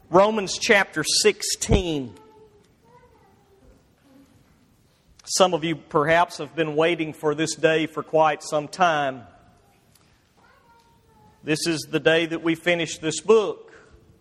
Romans chapter 16. Some of you perhaps have been waiting for this day for quite some time. This is the day that we finish this book.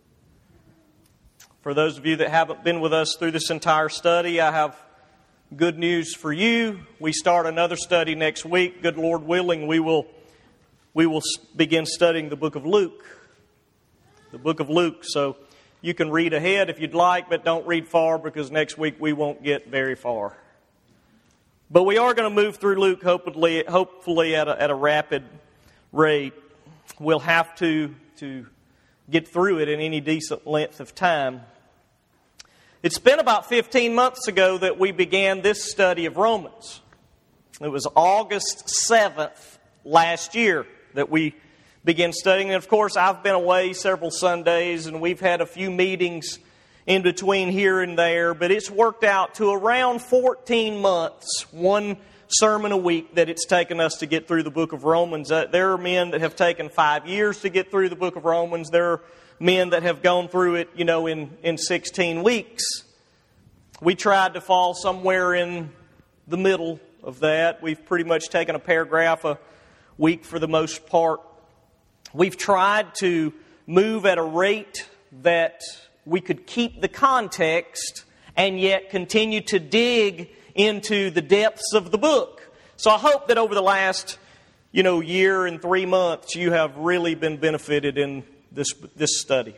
For those of you that haven't been with us through this entire study, I have good news for you. We start another study next week. Good Lord willing, we will begin studying the book of Luke. The book of Luke. So you can read ahead if you'd like, but don't read far because next week we won't get very far. But we are going to move through Luke hopefully at a rapid rate. We'll have to get through it in any decent length of time. It's been about 15 months ago that we began this study of Romans. It was August 7th last year that we began studying. And of course, I've been away several Sundays and we've had a few meetings in between here and there. But it's worked out to around 14 months, one sermon a week that it's taken us to get through the book of Romans. There are men that have taken 5 years to get through the book of Romans. There are men that have gone through it, in 16 weeks. We tried to fall somewhere in the middle of that. We've pretty much taken a paragraph a week for the most part. We've tried to move at a rate that we could keep the context and yet continue to dig into the depths of the book. So I hope that over the last, year and 3 months, you have really been benefited in this study.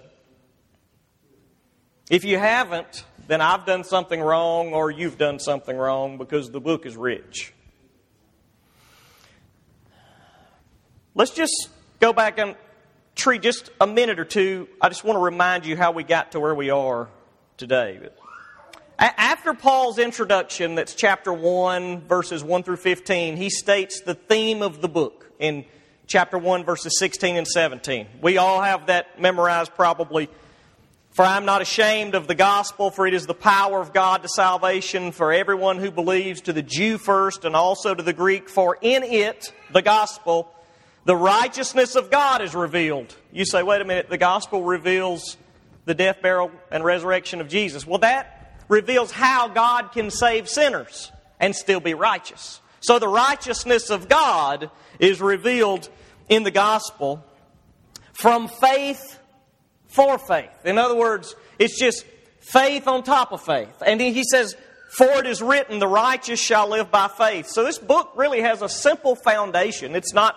If you haven't, then I've done something wrong or you've done something wrong because the book is rich. Let's just go back and treat just a minute or two. I just want to remind you how we got to where we are today. After Paul's introduction, that's chapter 1, verses 1 through 15, he states the theme of the book in chapter 1, verses 16 and 17. We all have that memorized probably. For I am not ashamed of the gospel, for it is the power of God to salvation for everyone who believes, to the Jew first and also to the Greek. For in it, the gospel, the righteousness of God is revealed. You say, wait a minute, the gospel reveals the death, burial, and resurrection of Jesus. Well, that reveals how God can save sinners and still be righteous. So the righteousness of God is revealed in the gospel from faith for faith. In other words, it's just faith on top of faith. And then he says, for it is written, the righteous shall live by faith. So this book really has a simple foundation. It's not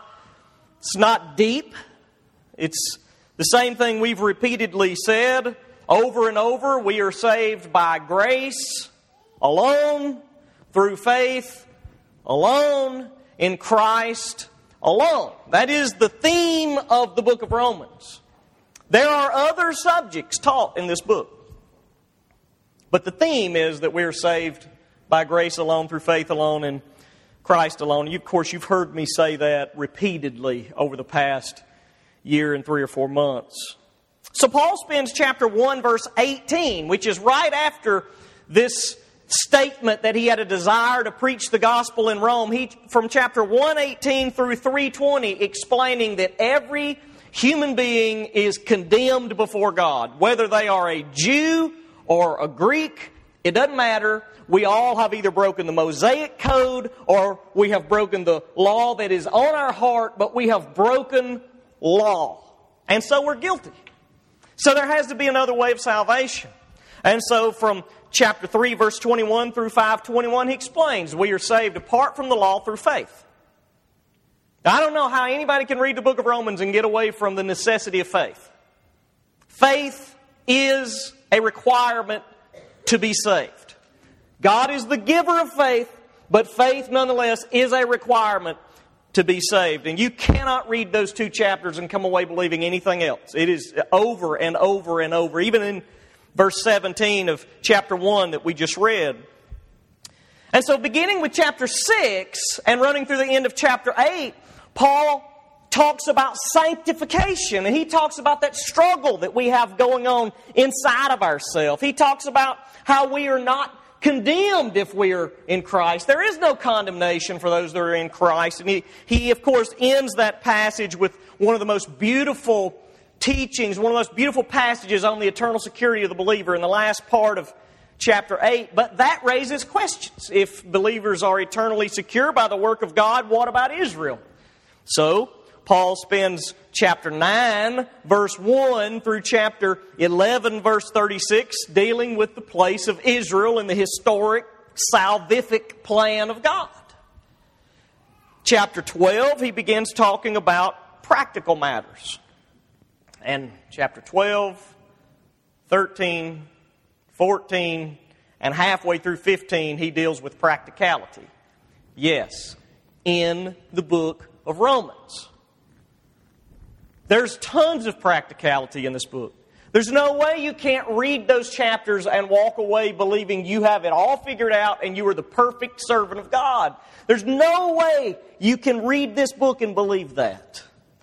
deep. It's the same thing we've repeatedly said over and over. We are saved by grace alone, through faith alone, in Christ alone. That is the theme of the book of Romans. There are other subjects taught in this book. But the theme is that we are saved by grace alone, through faith alone, in Christ alone. Of course, you've heard me say that repeatedly over the past year and 3 or 4 months. So Paul spends chapter 1, verse 18, which is right after this statement that he had a desire to preach the gospel in Rome. From chapter 1:18 through 3:20, explaining that every human being is condemned before God. Whether they are a Jew or a Greek, it doesn't matter. We all have either broken the Mosaic code or we have broken the law that is on our heart, but we have broken law. And so we're guilty. So there has to be another way of salvation. And so from chapter 3, verse 21 through 5:21, he explains we are saved apart from the law through faith. Now, I don't know how anybody can read the book of Romans and get away from the necessity of faith. Faith is a requirement to be saved. God is the giver of faith, but faith nonetheless is a requirement to be saved. And you cannot read those 2 chapters and come away believing anything else. It is over and over and over. Even in verse 17 of chapter 1 that we just read. And so beginning with chapter 6 and running through the end of chapter 8, Paul talks about sanctification, and he talks about that struggle that we have going on inside of ourselves. He talks about how we are not condemned if we are in Christ. There is no condemnation for those that are in Christ. And he of course, ends that passage with one of the most beautiful teachings, one of the most beautiful passages on the eternal security of the believer in the last part of chapter 8. But that raises questions. If believers are eternally secure by the work of God, what about Israel? So, Paul spends chapter 9, verse 1 through chapter 11, verse 36, dealing with the place of Israel in the historic, salvific plan of God. Chapter 12, he begins talking about practical matters. And chapter 12, 13, 14, and halfway through 15, he deals with practicality. Yes, in the book of Romans. There's tons of practicality in this book. There's no way you can't read those chapters and walk away believing you have it all figured out and you are the perfect servant of God. There's no way you can read this book and believe that.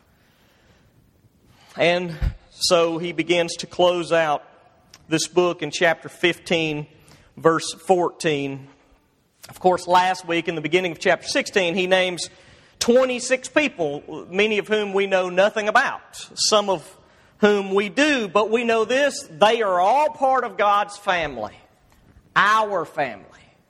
And so he begins to close out this book in chapter 15, verse 14. Of course, last week in the beginning of chapter 16, he names 26 people, many of whom we know nothing about, some of whom we do, but we know this: they are all part of God's family, our family.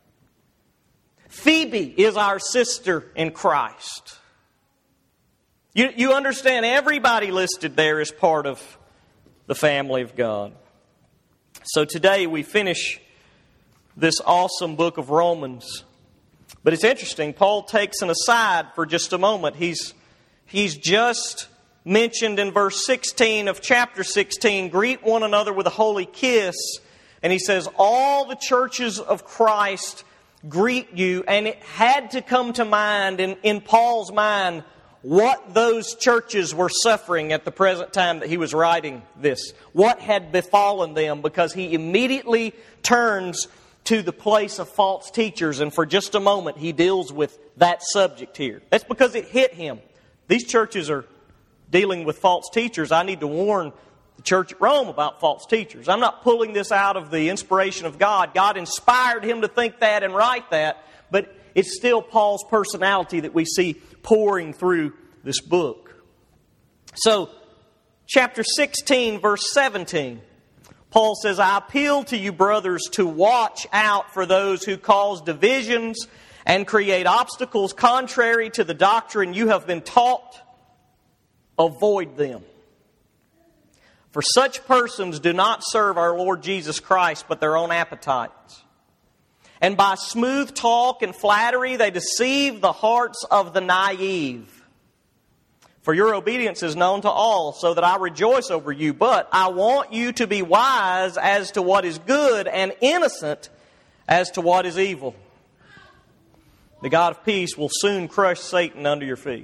Phoebe is our sister in Christ. You understand, everybody listed there is part of the family of God. So today we finish this awesome book of Romans. But it's interesting, Paul takes an aside for just a moment. He's just mentioned in verse 16 of chapter 16, greet one another with a holy kiss. And he says, all the churches of Christ greet you. And it had to come to mind, in Paul's mind, what those churches were suffering at the present time that he was writing this. What had befallen them, because he immediately turns to the place of false teachers, and for just a moment he deals with that subject here. That's because it hit him. These churches are dealing with false teachers. I need to warn the church at Rome about false teachers. I'm not pulling this out of the inspiration of God. God inspired him to think that and write that, but it's still Paul's personality that we see pouring through this book. So, chapter 16, verse 17. Paul says, I appeal to you, brothers, to watch out for those who cause divisions and create obstacles contrary to the doctrine you have been taught. Avoid them. For such persons do not serve our Lord Jesus Christ, but their own appetites. And by smooth talk and flattery, they deceive the hearts of the naive. For your obedience is known to all, so that I rejoice over you. But I want you to be wise as to what is good and innocent as to what is evil. The God of peace will soon crush Satan under your feet.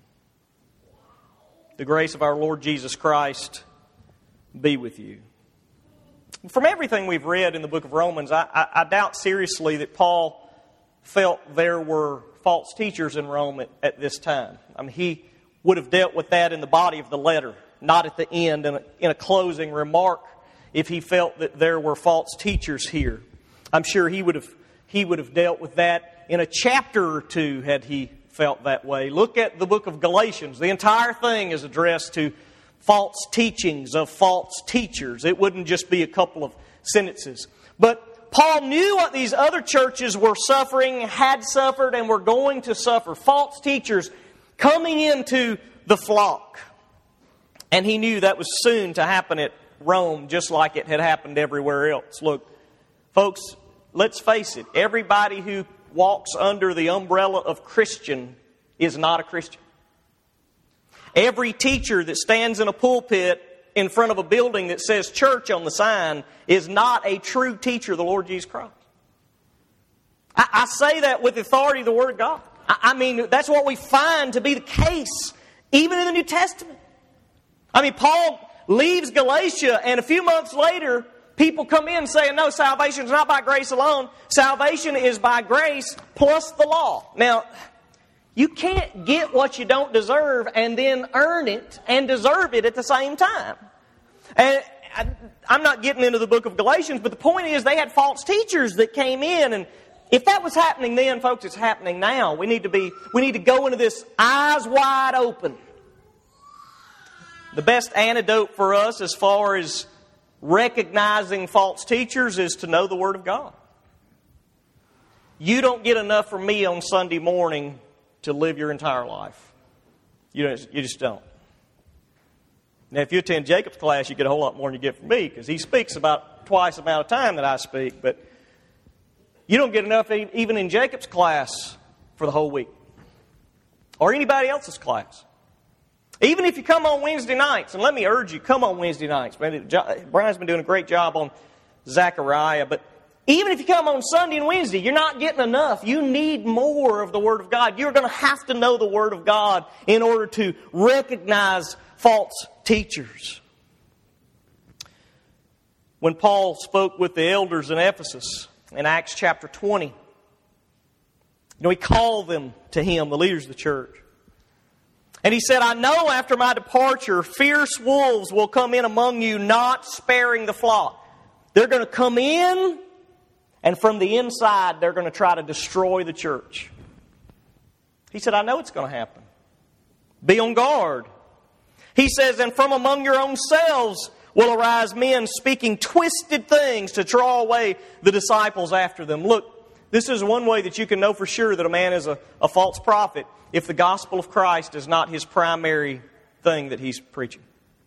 The grace of our Lord Jesus Christ be with you. From everything we've read in the book of Romans, I doubt seriously that Paul felt there were false teachers in Rome at this time. I mean, he would have dealt with that in the body of the letter, not at the end in a closing remark, if he felt that there were false teachers here. I'm sure he would have dealt with that in a chapter or two had he felt that way. Look at the book of Galatians. The entire thing is addressed to false teachings of false teachers. It wouldn't just be a couple of sentences. But Paul knew what these other churches were suffering, had suffered, and were going to suffer. False teachers coming into the flock. And he knew that was soon to happen at Rome, just like it had happened everywhere else. Look, folks, let's face it. Everybody who walks under the umbrella of Christian is not a Christian. Every teacher that stands in a pulpit in front of a building that says church on the sign is not a true teacher of the Lord Jesus Christ. I say that with the authority of the Word of God. I mean, that's what we find to be the case, even in the New Testament. I mean, Paul leaves Galatia, and a few months later, people come in saying, no, salvation is not by grace alone. Salvation is by grace plus the law. Now, you can't get what you don't deserve and then earn it and deserve it at the same time. And I'm not getting into the book of Galatians, but the point is they had false teachers that came in, and if that was happening then, folks, it's happening now. We need to go into this eyes wide open. The best antidote for us as far as recognizing false teachers is to know the Word of God. You don't get enough from me on Sunday morning to live your entire life. You just don't. Now, if you attend Jacob's class, you get a whole lot more than you get from me, because he speaks about twice the amount of time that I speak. But you don't get enough even in Jacob's class for the whole week, or anybody else's class. Even if you come on Wednesday nights, and let me urge you, come on Wednesday nights. Brian's been doing a great job on Zechariah, but even if you come on Sunday and Wednesday, you're not getting enough. You need more of the Word of God. You're going to have to know the Word of God in order to recognize false teachers. When Paul spoke with the elders in Ephesus in Acts chapter 20, he called them to him, the leaders of the church. And he said, I know after my departure, fierce wolves will come in among you, not sparing the flock. They're going to come in, and from the inside, they're going to try to destroy the church. He said, I know it's going to happen. Be on guard. He says, and from among your own selves will arise men speaking twisted things to draw away the disciples after them. Look, this is one way that you can know for sure that a man is a false prophet, if the gospel of Christ is not his primary thing that he's preaching.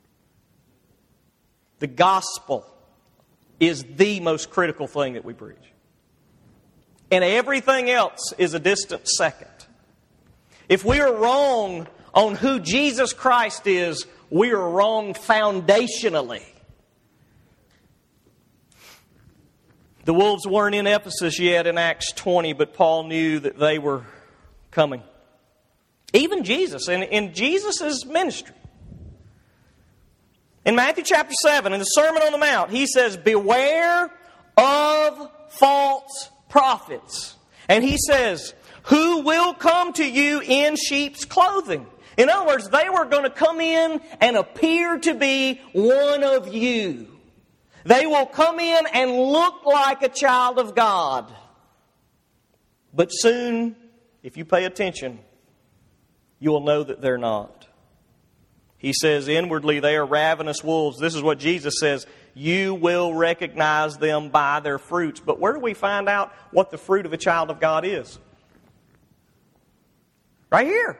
The gospel is the most critical thing that we preach. And everything else is a distant second. If we are wrong on who Jesus Christ is, we are wrong foundationally. The wolves weren't in Ephesus yet in Acts 20, but Paul knew that they were coming. Even Jesus, in Jesus' ministry. In Matthew chapter 7, in the Sermon on the Mount, he says, beware of false prophets. And he says, who will come to you in sheep's clothing. In other words, they were going to come in and appear to be one of you. They will come in and look like a child of God. But soon, if you pay attention, you will know that they're not. He says, inwardly they are ravenous wolves. This is what Jesus says. You will recognize them by their fruits. But where do we find out what the fruit of a child of God is? Right here.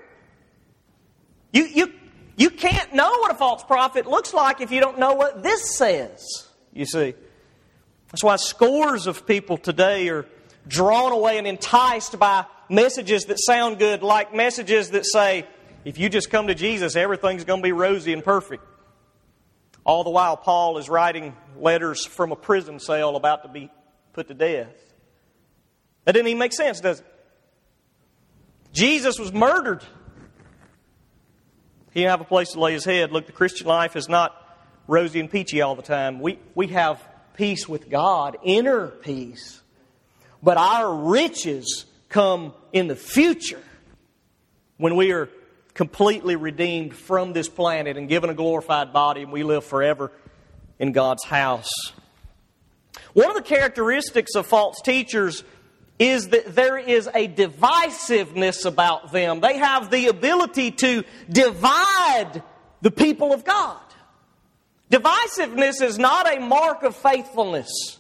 You can't know what a false prophet looks like if you don't know what this says. You see. That's why scores of people today are drawn away and enticed by messages that sound good, like messages that say, if you just come to Jesus, everything's going to be rosy and perfect. All the while, Paul is writing letters from a prison cell about to be put to death. That didn't even make sense, does it? Jesus was murdered. He didn't have a place to lay his head. Look, the Christian life is not rosy and peachy all the time. We have peace with God, inner peace. But our riches come in the future when we are completely redeemed from this planet and given a glorified body, and we live forever in God's house. One of the characteristics of false teachers is that there is a divisiveness about them. They have the ability to divide the people of God. Divisiveness is not a mark of faithfulness.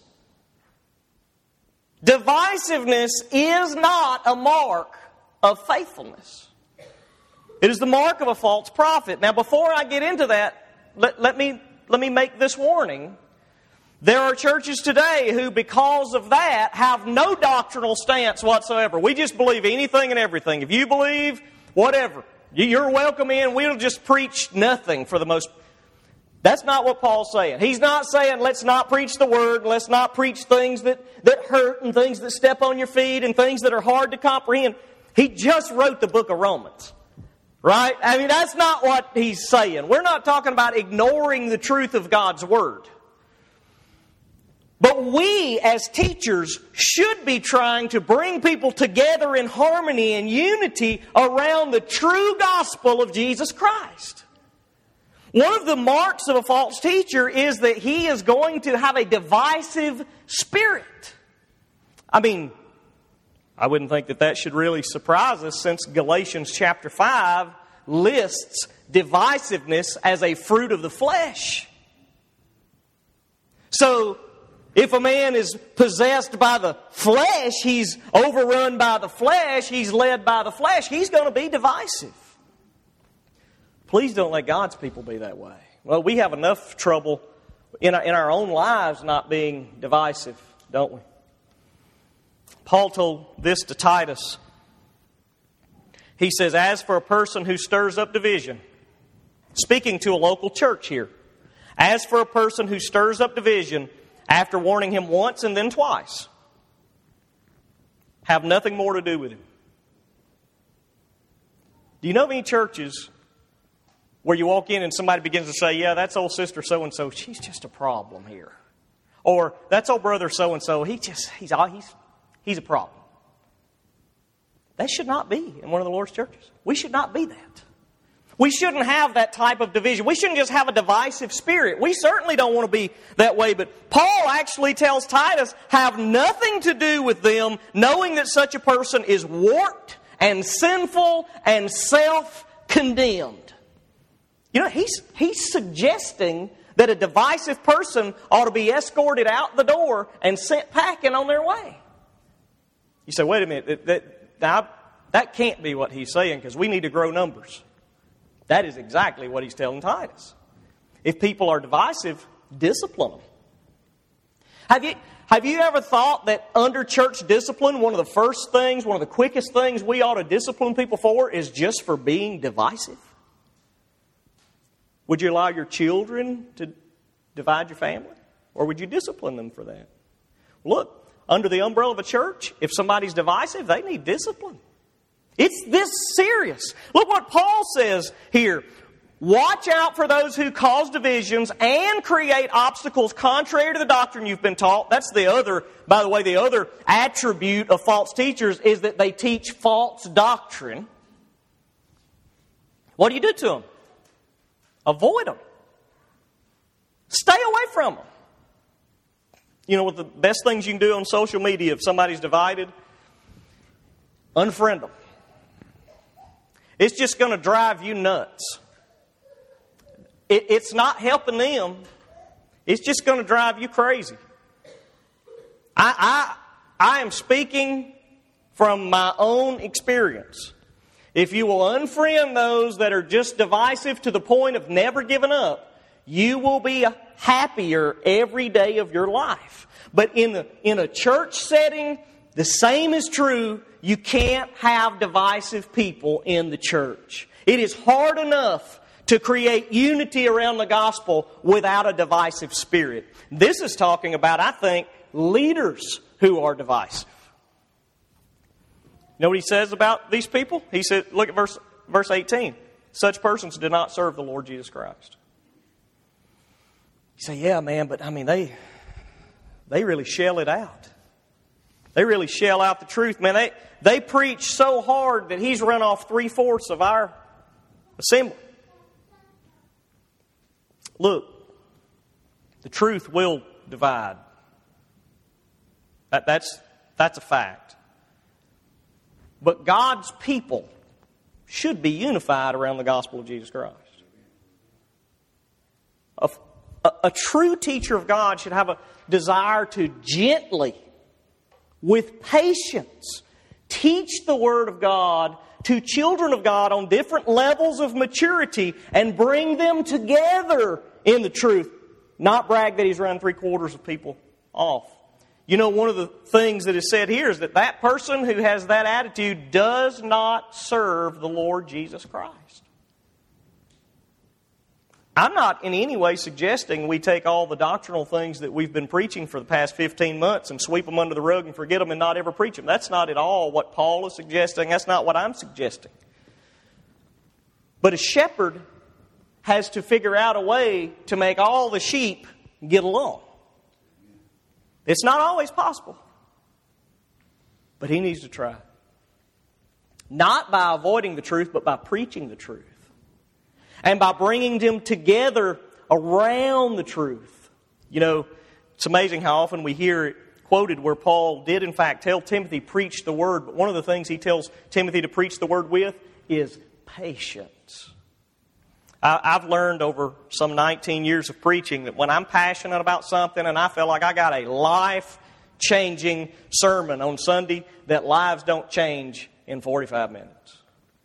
Divisiveness is not a mark of faithfulness. It is the mark of a false prophet. Now, before I get into that, let me make this warning. There are churches today who, because of that, have no doctrinal stance whatsoever. We just believe anything and everything. If you believe, whatever, you're welcome in. We'll just preach nothing for the most. That's not what Paul's saying. He's not saying let's not preach the Word, let's not preach things that hurt and things that step on your feet and things that are hard to comprehend. He just wrote the book of Romans. Right? I mean, that's not what he's saying. We're not talking about ignoring the truth of God's Word. But we, as teachers, should be trying to bring people together in harmony and unity around the true gospel of Jesus Christ. One of the marks of a false teacher is that he is going to have a divisive spirit. I mean, I wouldn't think that should really surprise us, since Galatians chapter 5 lists divisiveness as a fruit of the flesh. So, if a man is possessed by the flesh, he's overrun by the flesh, he's led by the flesh, he's going to be divisive. Please don't let God's people be that way. Well, we have enough trouble in our own lives not being divisive, don't we? Paul told this to Titus. He says, as for a person who stirs up division, speaking to a local church here, as for a person who stirs up division, after warning him once and then twice, have nothing more to do with him. Do you know of any churches where you walk in and somebody begins to say, yeah, that's old sister so-and-so, she's just a problem here. Or, that's old brother so-and-so, he's a problem. That should not be in one of the Lord's churches. We should not be that. We shouldn't have that type of division. We shouldn't just have a divisive spirit. We certainly don't want to be that way. But Paul actually tells Titus, have nothing to do with them, knowing that such a person is warped and sinful and self-condemned. You know, he's suggesting that a divisive person ought to be escorted out the door and sent packing on their way. You say, wait a minute, that can't be what he's saying, because we need to grow numbers. That is exactly what he's telling Titus. If people are divisive, discipline them. Have you ever thought that under church discipline, one of the quickest things we ought to discipline people for is just for being divisive? Would you allow your children to divide your family? Or would you discipline them for that? Look, under the umbrella of a church, if somebody's divisive, they need discipline. It's this serious. Look what Paul says here. Watch out for those who cause divisions and create obstacles contrary to the doctrine you've been taught. That's the other attribute of false teachers is that they teach false doctrine. What do you do to them? Avoid them. Stay away from them. You know what the best things you can do on social media if somebody's divided? Unfriend them. It's just going to drive you nuts. It's not helping them. It's just going to drive you crazy. I am speaking from my own experience. If you will unfriend those that are just divisive to the point of never giving up, you will be happier every day of your life. But in a church setting, the same is true. You can't have divisive people in the church. It is hard enough to create unity around the gospel without a divisive spirit. This is talking about, I think, leaders who are divisive. You know what he says about these people? He said, look at verse 18. Such persons do not serve the Lord Jesus Christ. You say, yeah, man, but I mean, they really shell it out. They really shell out the truth. Man, they preach so hard that he's run off 3/4 of our assembly. Look, the truth will divide. That's a fact. But God's people should be unified around the gospel of Jesus Christ. A true teacher of God should have a desire to gently, with patience, teach the Word of God to children of God on different levels of maturity and bring them together in the truth. Not brag that he's run 3/4 of people off. You know, one of the things that is said here is that person who has that attitude does not serve the Lord Jesus Christ. I'm not in any way suggesting we take all the doctrinal things that we've been preaching for the past 15 months and sweep them under the rug and forget them and not ever preach them. That's not at all what Paul is suggesting. That's not what I'm suggesting. But a shepherd has to figure out a way to make all the sheep get along. It's not always possible. But he needs to try. Not by avoiding the truth, but by preaching the truth. And by bringing them together around the truth. You know, it's amazing how often we hear it quoted where Paul did in fact tell Timothy, preach the word. But one of the things he tells Timothy to preach the word with is patience. I've learned over some 19 years of preaching that when I'm passionate about something and I feel like I got a life-changing sermon on Sunday, that lives don't change in 45 minutes.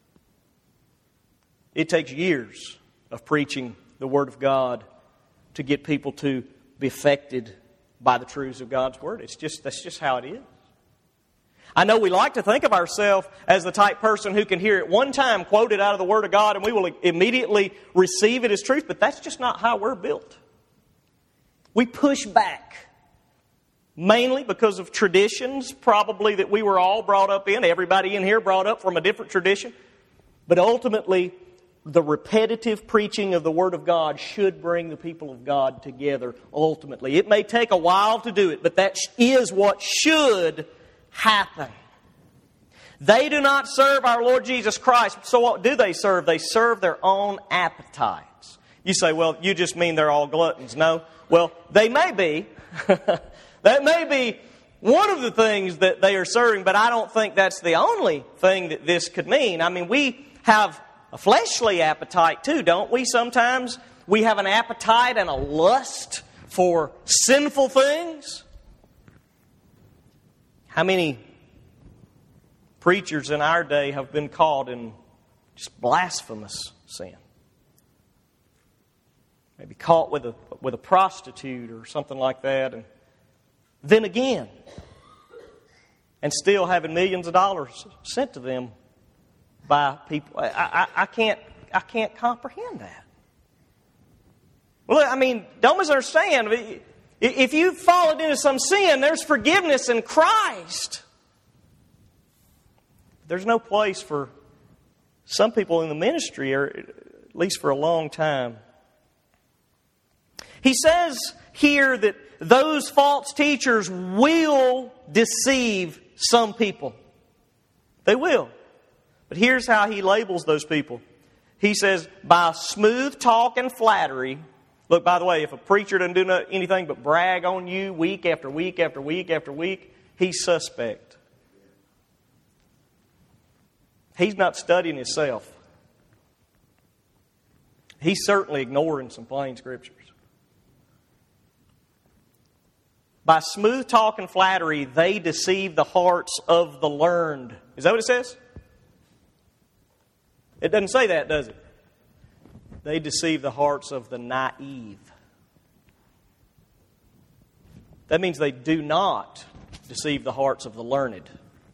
It takes years of preaching the Word of God to get people to be affected by the truths of God's Word. That's just how it is. I know we like to think of ourselves as the type person who can hear it one time quoted out of the Word of God and we will immediately receive it as truth, but that's just not how we're built. We push back, mainly because of traditions, probably that we were all brought up in. Everybody in here brought up from a different tradition. But ultimately, the repetitive preaching of the Word of God should bring the people of God together ultimately. It may take a while to do it, but that is what should happen. They do not serve our Lord Jesus Christ. So what do they serve? They serve their own appetites. You say, well, you just mean they're all gluttons. No. Well, they may be. That may be one of the things that they are serving, but I don't think that's the only thing that this could mean. I mean, we have a fleshly appetite too, don't we? Sometimes we have an appetite and a lust for sinful things. How many preachers in our day have been caught in just blasphemous sin? Maybe caught with a prostitute or something like that, and then again, and still having millions of dollars sent to them by people. I can't comprehend that. Well, I mean, don't misunderstand. If you've fallen into some sin, there's forgiveness in Christ. There's no place for some people in the ministry, or at least for a long time. He says here that those false teachers will deceive some people. They will. But here's how he labels those people. He says, by smooth talk and flattery. Look, by the way, if a preacher doesn't do anything but brag on you week after week after week after week, he's suspect. He's not studying himself. He's certainly ignoring some plain scriptures. By smooth talk and flattery, they deceive the hearts of the learned. Is that what it says? It doesn't say that, does it? They deceive the hearts of the naive. That means they do not deceive the hearts of the learned.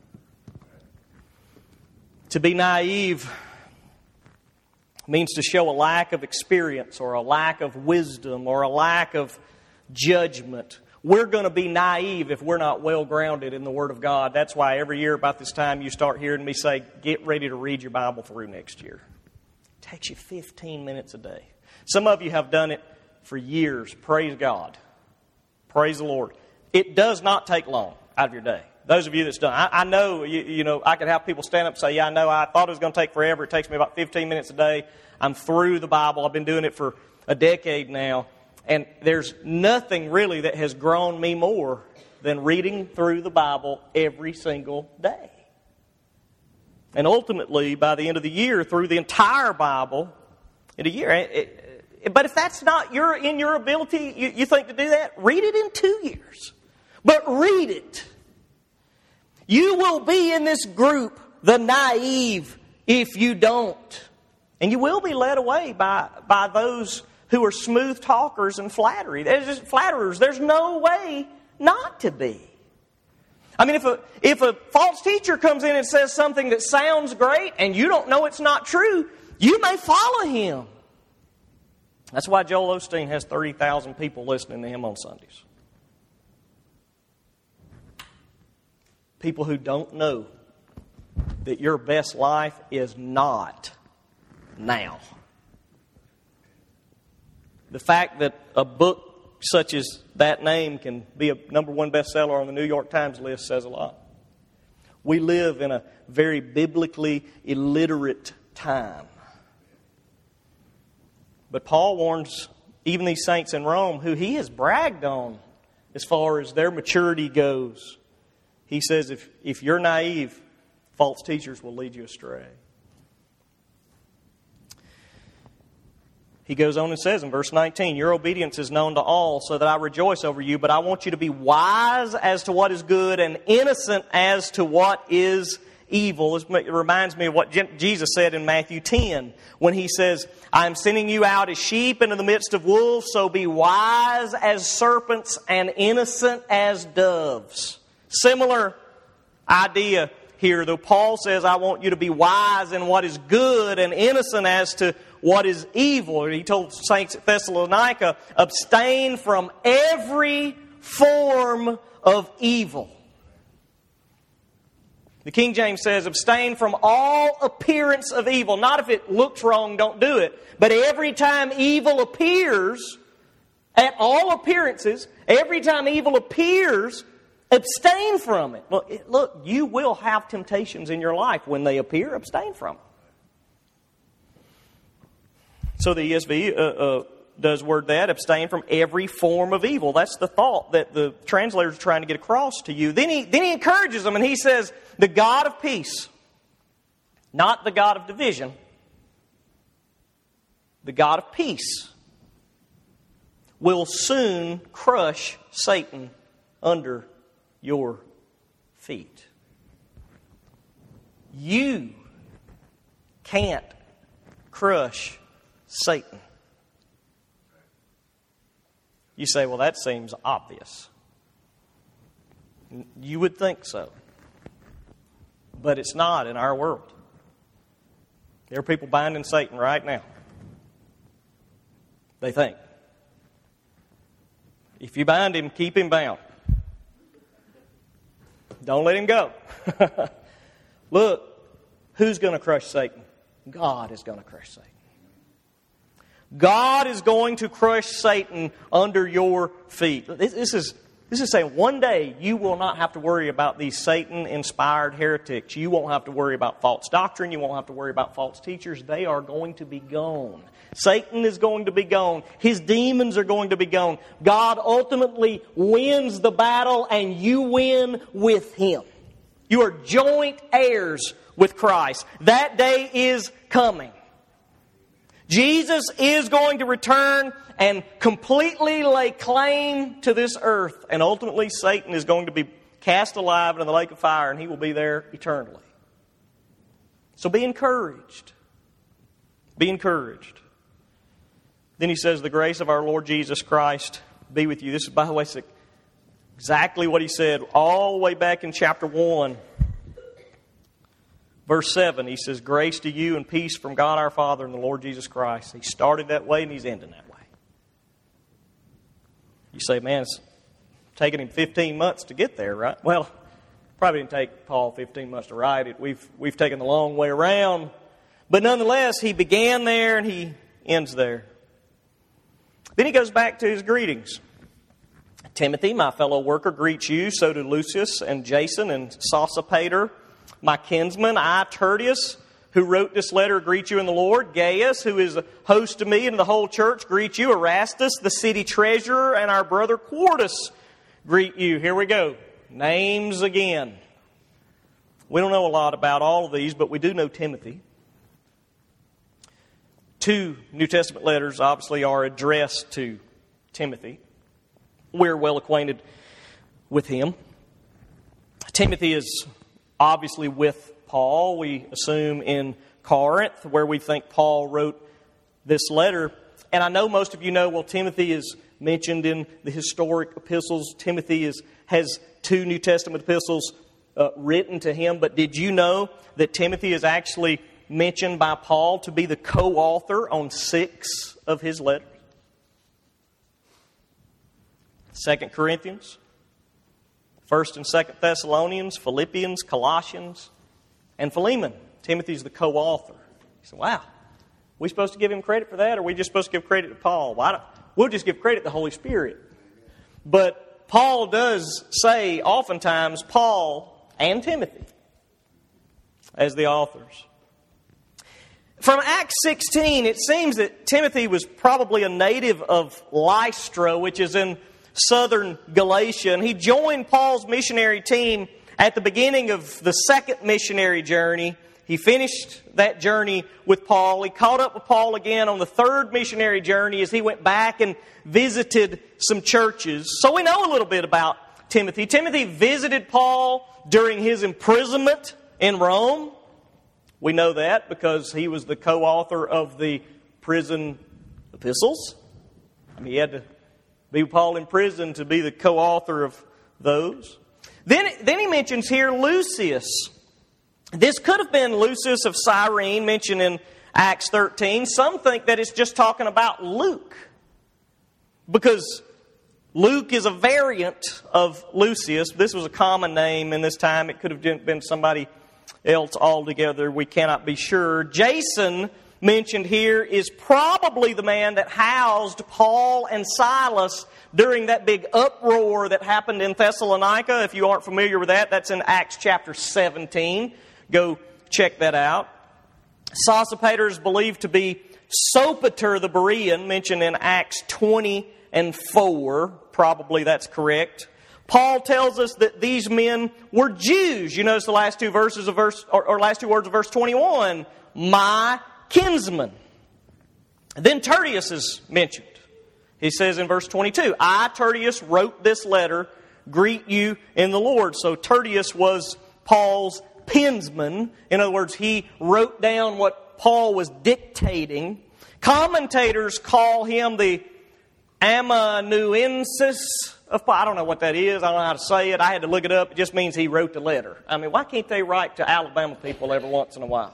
To be naive means to show a lack of experience or a lack of wisdom or a lack of judgment. We're going to be naive if we're not well grounded in the Word of God. That's why every year about this time you start hearing me say, get ready to read your Bible through next year. It takes you 15 minutes a day. Some of you have done it for years. Praise God. Praise the Lord. It does not take long out of your day. Those of you that's done, I know, you know, I could have people stand up and say, yeah, I know, I thought it was going to take forever. It takes me about 15 minutes a day. I'm through the Bible. I've been doing it for a decade now. And there's nothing really that has grown me more than reading through the Bible every single day. And ultimately, by the end of the year, through the entire Bible in a year. But if that's not in your ability, you think to do that, read it in 2 years. But read it. You will be in this group, the naive, if you don't. And you will be led away by those who are smooth talkers and flatterers. There's no way not to be. I mean, if a false teacher comes in and says something that sounds great and you don't know it's not true, you may follow him. That's why Joel Osteen has 30,000 people listening to him on Sundays. People who don't know that your best life is not now. The fact that a book such as that name can be a #1 bestseller on the New York Times list says a lot. We live in a very biblically illiterate time. But Paul warns even these saints in Rome, who he has bragged on as far as their maturity goes. He says, if you're naive, false teachers will lead you astray. He goes on and says in verse 19, your obedience is known to all, so that I rejoice over you, but I want you to be wise as to what is good and innocent as to what is evil. It reminds me of what Jesus said in Matthew 10, when He says, I am sending you out as sheep into the midst of wolves, so be wise as serpents and innocent as doves. Similar idea here, though Paul says, I want you to be wise in what is good and innocent as to what is evil. He told saints at Thessalonica, abstain from every form of evil. The King James says, abstain from all appearance of evil. Not if it looks wrong, don't do it. But every time evil appears, at all appearances, every time evil appears, abstain from it. Look, you will have temptations in your life. When they appear, abstain from them. So the ESV does word that, abstain from every form of evil. That's the thought that the translators are trying to get across to you. Then he encourages them and he says, the God of peace, not the God of division, the God of peace will soon crush Satan under your feet. You can't crush Satan. You say, well, that seems obvious. You would think so. But it's not in our world. There are people binding Satan right now. They think. If you bind him, keep him bound. Don't let him go. Look, who's going to crush Satan? God is going to crush Satan. God is going to crush Satan under your feet. This is saying one day you will not have to worry about these Satan-inspired heretics. You won't have to worry about false doctrine. You won't have to worry about false teachers. They are going to be gone. Satan is going to be gone. His demons are going to be gone. God ultimately wins the battle and you win with Him. You are joint heirs with Christ. That day is coming. Jesus is going to return and completely lay claim to this earth. And ultimately Satan is going to be cast alive into the lake of fire and he will be there eternally. So be encouraged. Be encouraged. Then he says, the grace of our Lord Jesus Christ be with you. This is, by the way, exactly what he said all the way back in chapter 1. Verse 7, he says, grace to you and peace from God our Father and the Lord Jesus Christ. He started that way and he's ending that way. You say, man, it's taken him 15 months to get there, right? Well, probably didn't take Paul 15 months to write it. We've taken the long way around. But nonetheless, he began there and he ends there. Then he goes back to his greetings. Timothy, my fellow worker, greets you. So do Lucius and Jason and Sosipater. My kinsman, I, Tertius, who wrote this letter, greet you in the Lord. Gaius, who is a host to me and the whole church, greet you. Erastus, the city treasurer, and our brother Quartus greet you. Here we go. Names again. We don't know a lot about all of these, but we do know Timothy. 2 New Testament letters obviously are addressed to Timothy. We're well acquainted with him. Timothy is obviously with Paul, we assume in Corinth, where we think Paul wrote this letter. And I know most of you know, well, Timothy is mentioned in the historic epistles. Timothy has 2 New Testament epistles written to him. But did you know that Timothy is actually mentioned by Paul to be the co-author on 6 of his letters? 2 Corinthians, 1st and 2nd Thessalonians, Philippians, Colossians, and Philemon. Timothy's the co-author. You say, wow, we supposed to give him credit for that, or are we just supposed to give credit to Paul? We'll just give credit to the Holy Spirit. But Paul does say oftentimes Paul and Timothy as the authors. From Acts 16, it seems that Timothy was probably a native of Lystra, which is in southern Galatia, and he joined Paul's missionary team at the beginning of the second missionary journey he finished that journey with Paul. He caught up with Paul again on the third missionary journey as he went back and visited some churches. So we know a little bit about Timothy. Timothy visited Paul during his imprisonment in Rome. We know that because he was the co-author of the prison epistles. I mean, he had to be with Paul in prison to be the co-author of those. Then he mentions here Lucius. This could have been Lucius of Cyrene, mentioned in Acts 13. Some think that it's just talking about Luke, because Luke is a variant of Lucius. This was a common name in this time. It could have been somebody else altogether. We cannot be sure. Jason, mentioned here, is probably the man that housed Paul and Silas during that big uproar that happened in Thessalonica. If you aren't familiar with that, that's in Acts chapter 17. Go check that out. Sosipater is believed to be Sopater the Berean, mentioned in Acts 20 and 4. Probably that's correct. Paul tells us that these men were Jews. You notice the last two verses of last two words of verse 21. My kinsman. Then Tertius is mentioned. He says in verse 22, I, Tertius, wrote this letter, greet you in the Lord. So Tertius was Paul's pensman. In other words, he wrote down what Paul was dictating. Commentators call him the amanuensis of Paul. I don't know what that is. I don't know how to say it. I had to look it up. It just means he wrote the letter. I mean, why can't they write to Alabama people every once in a while?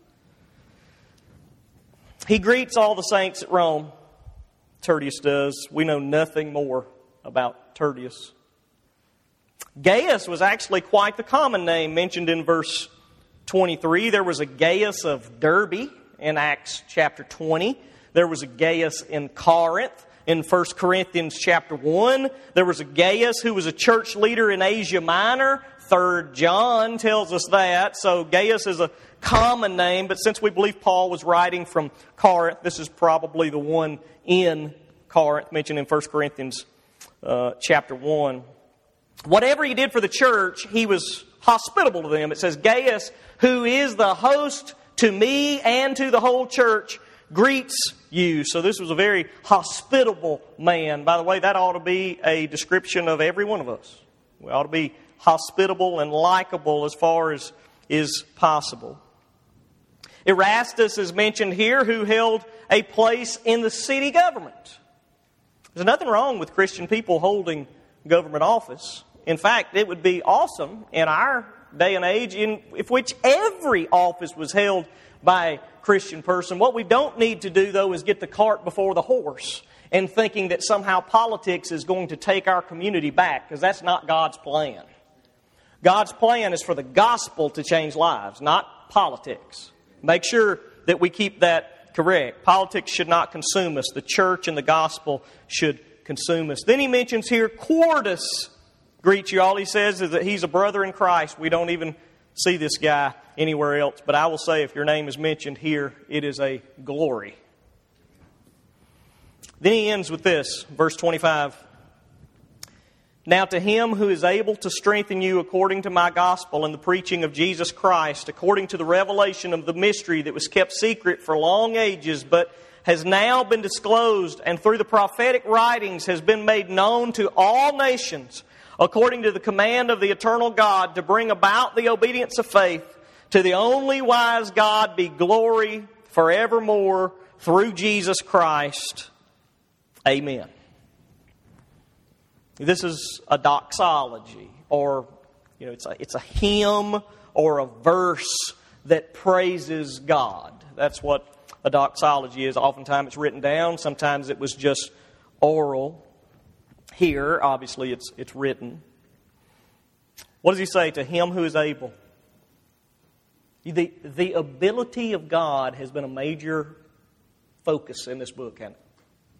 He greets all the saints at Rome. Tertius does. We know nothing more about Tertius. Gaius was actually quite the common name mentioned in verse 23. There was a Gaius of Derbe in Acts chapter 20. There was a Gaius in Corinth in 1 Corinthians chapter 1. There was a Gaius who was a church leader in Asia Minor. 3 John tells us that. So Gaius is a common name, but since we believe Paul was writing from Corinth, this is probably the one in Corinth, mentioned in 1 Corinthians chapter 1. Whatever he did for the church, he was hospitable to them. It says, Gaius, who is the host to me and to the whole church, greets you. So this was a very hospitable man. By the way, that ought to be a description of every one of us. We ought to be hospitable and likable as far as is possible. Erastus is mentioned here, who held a place in the city government. There's nothing wrong with Christian people holding government office. In fact, it would be awesome in our day and age in which every office was held by a Christian person. What we don't need to do, though, is get the cart before the horse and thinking that somehow politics is going to take our community back, because that's not God's plan. God's plan is for the gospel to change lives, not politics. Make sure that we keep that correct. Politics should not consume us. The church and the gospel should consume us. Then he mentions here, Quartus greets you. All he says is that he's a brother in Christ. We don't even see this guy anywhere else. But I will say, if your name is mentioned here, it is a glory. Then he ends with this, verse 25. Now to him who is able to strengthen you according to my gospel and the preaching of Jesus Christ, according to the revelation of the mystery that was kept secret for long ages, but has now been disclosed, and through the prophetic writings has been made known to all nations, according to the command of the eternal God, to bring about the obedience of faith, to the only wise God be glory forevermore through Jesus Christ. Amen. This is a doxology, or it's a hymn or a verse that praises God. That's what a doxology is. Oftentimes it's written down. Sometimes it was just oral. Here, obviously, it's written. What does he say? To him who is able. The ability of God has been a major focus in this book, hasn't it?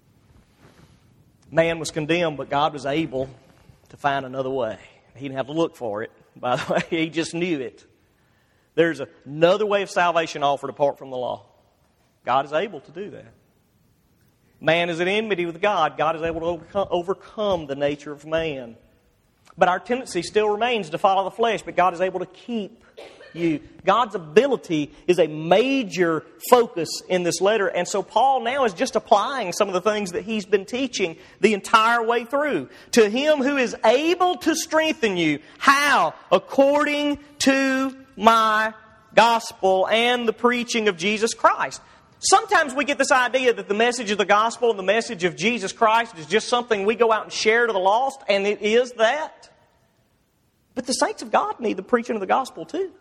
Man was condemned, but God was able to find another way. He didn't have to look for it, by the way. He just knew it. There's another way of salvation offered apart from the law. God is able to do that. Man is at enmity with God. God is able to overcome the nature of man. But our tendency still remains to follow the flesh, but God is able to keep you. God's ability is a major focus in this letter. And so Paul now is just applying some of the things that he's been teaching the entire way through. To Him who is able to strengthen you. How? According to my gospel and the preaching of Jesus Christ. Sometimes we get this idea that the message of the gospel and the message of Jesus Christ is just something we go out and share to the lost, and it is that. But the saints of God need the preaching of the gospel too.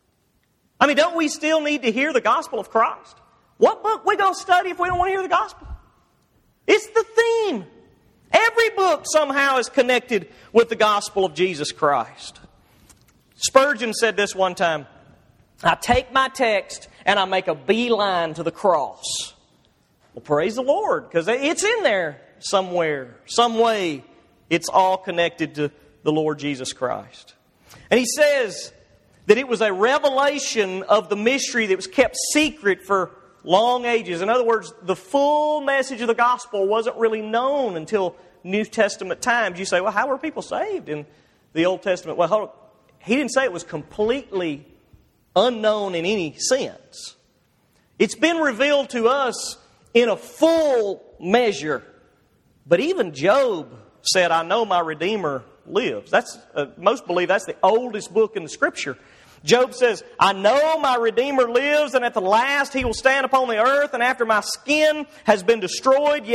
I mean, don't we still need to hear the gospel of Christ? What book are we going to study if we don't want to hear the gospel? It's the theme. Every book somehow is connected with the gospel of Jesus Christ. Spurgeon said this one time, I take my text and I make a beeline to the cross. Well, praise the Lord, because it's in there somewhere, some way. It's all connected to the Lord Jesus Christ. And he says that it was a revelation of the mystery that was kept secret for long ages. In other words, the full message of the gospel wasn't really known until New Testament times. You say, well, how were people saved in the Old Testament? Well, hold on. He didn't say it was completely unknown in any sense. It's been revealed to us in a full measure. But even Job said, I know my Redeemer lives. That's most believe that's the oldest book in the Scripture. Job says, I know my Redeemer lives, and at the last He will stand upon the earth, and after my skin has been destroyed,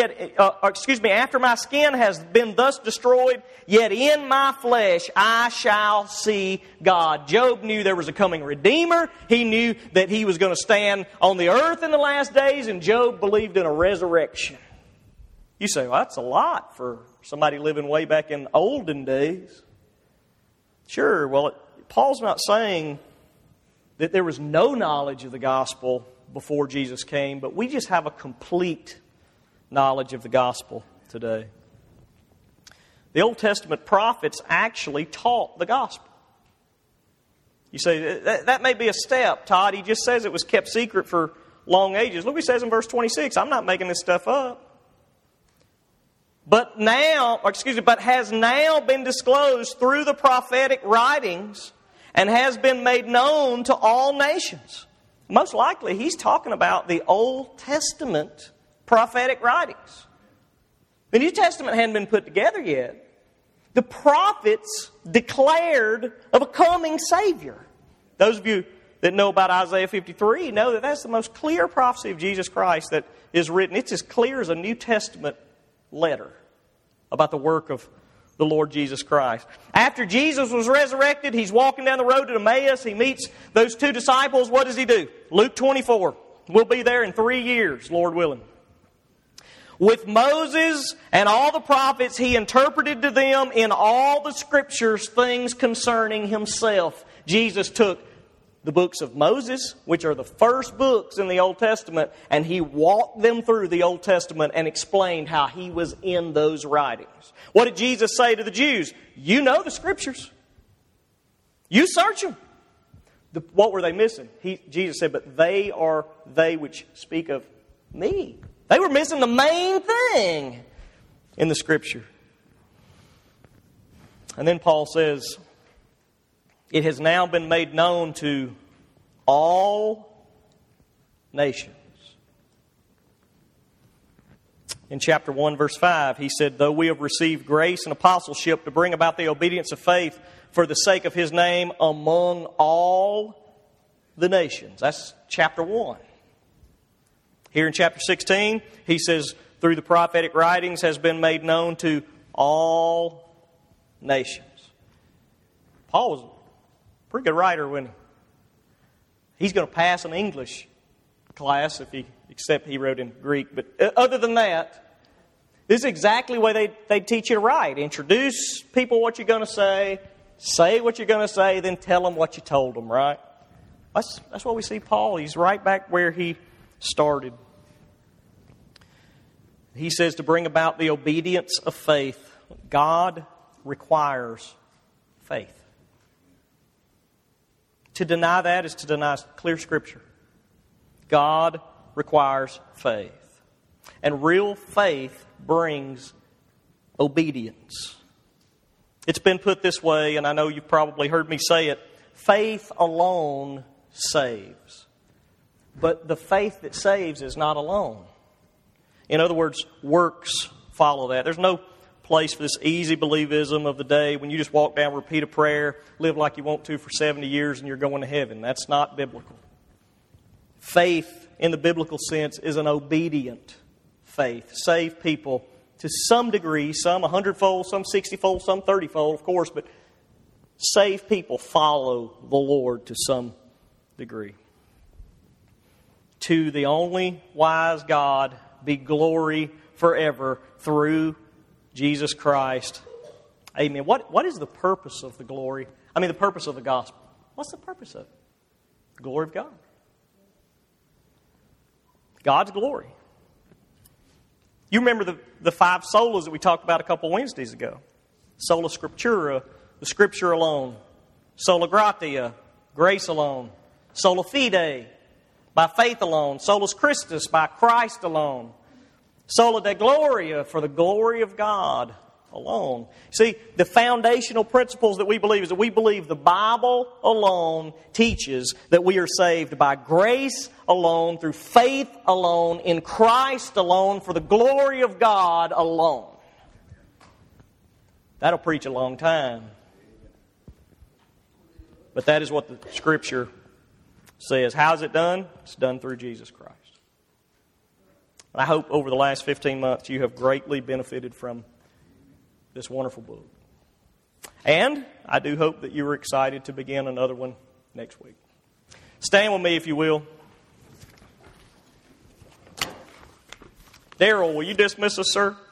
after my skin has been thus destroyed, yet in my flesh I shall see God. Job knew there was a coming Redeemer. He knew that He was going to stand on the earth in the last days, and Job believed in a resurrection. You say, well, that's a lot for somebody living way back in olden days. Sure, well, Paul's not saying that there was no knowledge of the gospel before Jesus came, but we just have a complete knowledge of the gospel today. The Old Testament prophets actually taught the gospel. You say, that may be a step, Todd. He just says it was kept secret for long ages. Look what he says in verse 26. I'm not making this stuff up. But has now been disclosed through the prophetic writings and has been made known to all nations. Most likely, he's talking about the Old Testament prophetic writings. The New Testament hadn't been put together yet. The prophets declared of a coming Savior. Those of you that know about Isaiah 53 know that that's the most clear prophecy of Jesus Christ that is written. It's as clear as a New Testament letter about the work of the Lord Jesus Christ. After Jesus was resurrected, He's walking down the road to Emmaus. He meets those two disciples. What does He do? Luke 24. We'll be there in 3 years, Lord willing. With Moses and all the prophets, He interpreted to them in all the Scriptures things concerning Himself. Jesus took the books of Moses, which are the first books in the Old Testament, and He walked them through the Old Testament and explained how He was in those writings. What did Jesus say to the Jews? You know the Scriptures. You search them. What were they missing? Jesus said, but they are they which speak of me. They were missing the main thing in the Scripture. And then Paul says, it has now been made known to all nations. In chapter 1, verse 5, he said, though we have received grace and apostleship to bring about the obedience of faith for the sake of His name among all the nations. That's chapter 1. Here in chapter 16, he says, through the prophetic writings has been made known to all nations. Paul was pretty good writer, wasn't he? He's going to pass an English class except he wrote in Greek. But other than that, this is exactly the way they teach you to write. Introduce people what you're going to say what you're going to say, then tell them what you told them, right? That's what we see Paul. He's right back where he started. He says to bring about the obedience of faith. God requires faith. To deny that is to deny clear Scripture. God requires faith. And real faith brings obedience. It's been put this way, and I know you've probably heard me say it. faith alone saves. But the faith that saves is not alone. In other words, works follow that. There's no place for this easy believism of the day when you just walk down, repeat a prayer, live like you want to for 70 years and you're going to heaven. That's not biblical. Faith in the biblical sense is an obedient faith. Save people to some degree, some 100-fold, some 60-fold, some 30-fold, of course, but save people follow the Lord to some degree. To the only wise God be glory forever through Jesus Christ. Amen. What is the purpose of the glory? I mean, the purpose of the gospel. What's the purpose of it? The glory of God. God's glory. You remember the 5 solas that we talked about a couple Wednesdays ago. Sola Scriptura, the Scripture alone. Sola Gratia, grace alone. Sola Fide, by faith alone. Solus Christus, by Christ alone. Sola Deo Gloria, for the glory of God alone. See, the foundational principles that we believe is that we believe the Bible alone teaches that we are saved by grace alone, through faith alone, in Christ alone, for the glory of God alone. That'll preach a long time. But that is what the Scripture says. How is it done? It's done through Jesus Christ. I hope over the last 15 months you have greatly benefited from this wonderful book. And I do hope that you are excited to begin another one next week. Stand with me if you will. Daryl, will you dismiss us, sir?